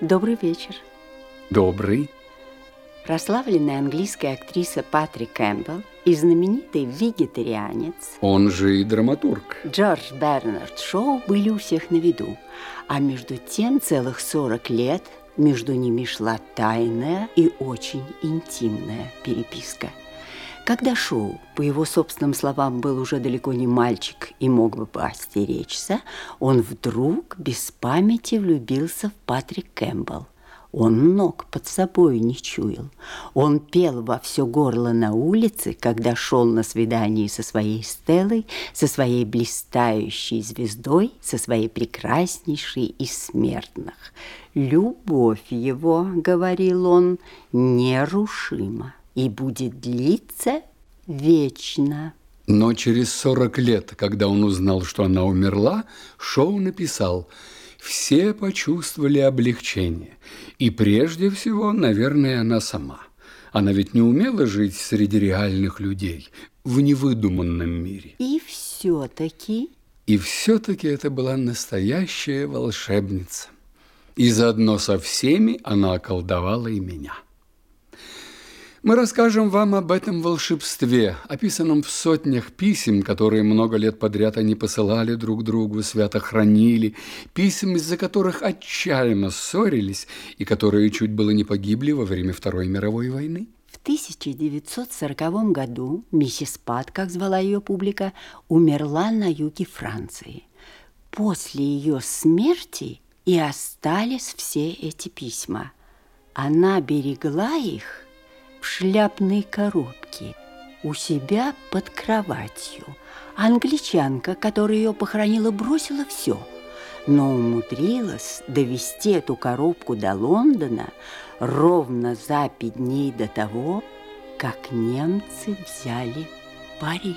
Добрый вечер. Добрый. Прославленная английская актриса Патрик Кэмпбелл и знаменитый вегетарианец, Он же и драматург. Джордж Бернард Шоу были у всех на виду. А между тем целых 40 лет между ними шла тайная и очень интимная переписка. Когда Шоу, по его собственным словам, был уже далеко не мальчик и мог бы поостеречься, он вдруг без памяти влюбился в Патрик Кэмпбелл. Он ног под собой не чуял. Он пел во все горло на улице, когда шел на свидание со своей Стеллой, со своей блистающей звездой, со своей прекраснейшей из смертных. «Любовь его, — говорил он, — нерушима и будет длиться вечно». Но через 40 лет, когда он узнал, что она умерла, Шоу написал: «Все почувствовали облегчение. И прежде всего, наверное, она сама. Она ведь не умела жить среди реальных людей, в невыдуманном мире». И все-таки это была настоящая волшебница. И заодно со всеми она околдовала и меня. Мы расскажем вам об этом волшебстве, описанном в сотнях писем, которые много лет подряд они посылали друг другу, свято хранили, писем, из-за которых отчаянно ссорились и которые чуть было не погибли во время Второй мировой войны. в 1940 году миссис Пат, как звала ее публика, умерла на юге Франции. После ее смерти и остались все эти письма. Она берегла их в шляпной коробке у себя под кроватью. Англичанка, которая ее похоронила, бросила все, но умудрилась довести эту коробку до Лондона ровно за 5 дней до того, как немцы взяли Париж.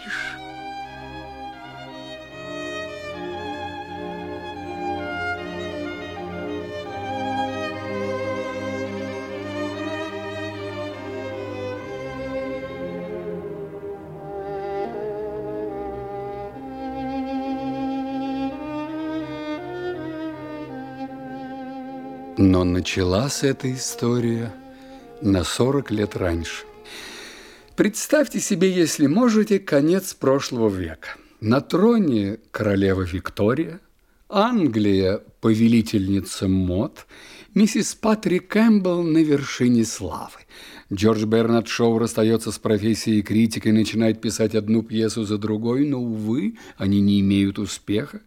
Но началась эта история на 40 лет раньше. Представьте себе, если можете, конец прошлого века. На троне королева Виктория, Англия – повелительница мод, миссис Патрик Кэмпбелл на вершине славы. Джордж Бернард Шоу расстается с профессией критика и начинает писать одну пьесу за другой, но, увы, они не имеют успеха.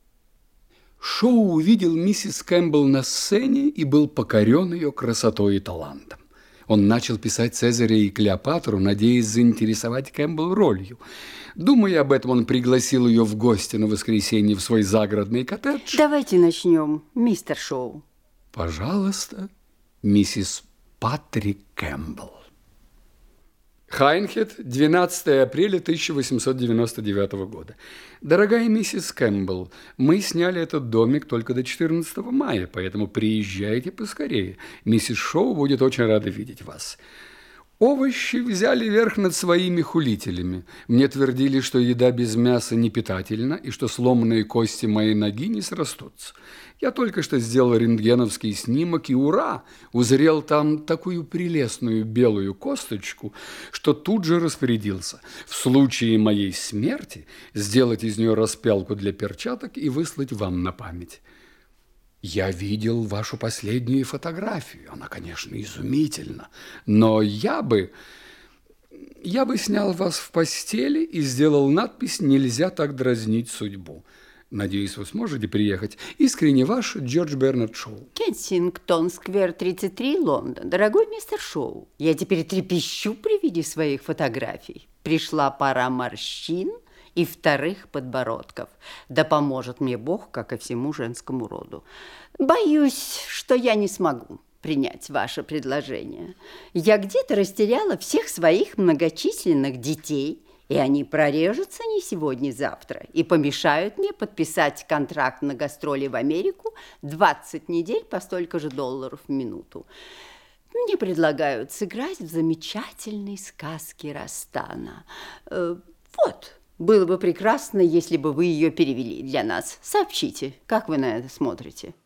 Шоу увидел миссис Кэмпбелл на сцене и был покорен ее красотой и талантом. Он начал писать Цезаря и Клеопатру, надеясь заинтересовать Кэмпбелл ролью. Думая об этом, он пригласил ее в гости на воскресенье в свой загородный коттедж. Давайте начнем, мистер Шоу. Пожалуйста, миссис Патрик Кэмпбелл. Хайнхед, 12 апреля 1899 года. Дорогая миссис Кэмпбелл, мы сняли этот домик только до 14 мая, поэтому приезжайте поскорее. Миссис Шоу будет очень рада видеть вас. Овощи взяли верх над своими хулителями. Мне твердили, что еда без мяса не питательна и что сломанные кости моей ноги не срастутся. Я только что сделал рентгеновский снимок и, ура, узрел там такую прелестную белую косточку, что тут же распорядился в случае моей смерти сделать из нее распялку для перчаток и выслать вам на память. Я видел вашу последнюю фотографию. Она, конечно, изумительна. Но я бы снял вас в постели и сделал надпись «Нельзя так дразнить судьбу». Надеюсь, вы сможете приехать. Искренне ваш Джордж Бернард Шоу. Кенсингтон-сквер, 33, Лондон. Дорогой мистер Шоу, я теперь трепещу при виде своих фотографий. Пришла пора морщин и вторых подбородков. Да поможет мне Бог, как и всему женскому роду. Боюсь, что я не смогу принять ваше предложение. Я где-то растеряла всех своих многочисленных детей, и они прорежутся не сегодня-завтра и помешают мне подписать контракт на гастроли в Америку 20 недель по столько же $1 в минуту. Мне предлагают сыграть в замечательной сказке Растана. Вот, было бы прекрасно, если бы вы ее перевели для нас. Сообщите, как вы на это смотрите.